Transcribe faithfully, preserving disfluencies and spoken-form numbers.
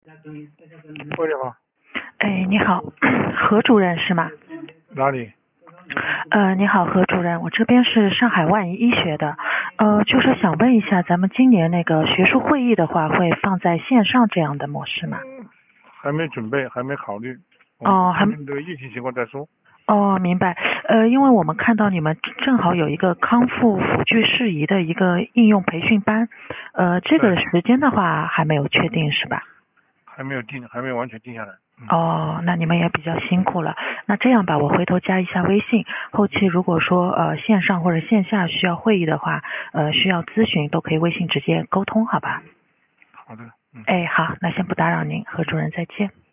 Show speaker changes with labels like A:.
A: 喂，你好。
B: 哎，你好，何主任是吗？
A: 哪里？
B: 呃，你好，何主任，我这边是上海万怡医学的，呃，就是想问一下，咱们今年那个学术会议的话，会放在线上这样的模式吗？
A: 还没准备，还没考虑。
B: 哦，还
A: 看看这个疫情情况再说。
B: 哦，明白。呃，因为我们看到你们正好有一个康复辅具事宜的一个应用培训班，呃，这个时间的话还没有确定是吧？
A: 还没有定，还没有完全定下来。嗯、
B: 哦，那你们也比较辛苦了。那这样吧，我回头加一下微信，后期如果说呃线上或者线下需要会议的话，呃需要咨询都可以微信直接沟通，好吧？
A: 好的。嗯。
B: 哎，好，那先不打扰您，何主任再见。